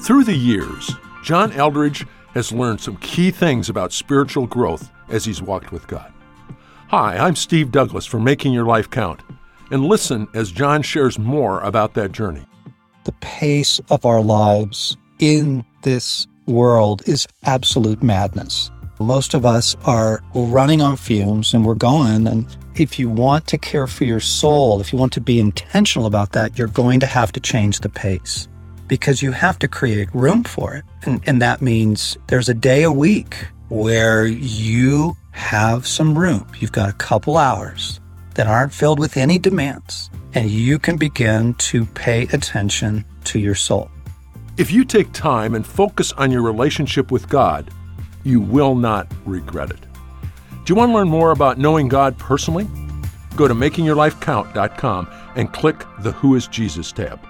Through the years, John Eldredge has learned some key things about spiritual growth as he's walked with God. Hi, I'm Steve Douglas from Making Your Life Count, and listen as John shares more about that journey. The pace of our lives in this world is absolute madness. Most of us are running on fumes and we're going, and if you want to care for your soul, if you want to be intentional about that, you're going to have to change the pace because you have to create room for it. And that means there's a day a week where you have some room. You've got a couple hours that aren't filled with any demands, and you can begin to pay attention to your soul. If you take time and focus on your relationship with God, you will not regret it. Do you want to learn more about knowing God personally? Go to makingyourlifecount.com and click the Who is Jesus tab.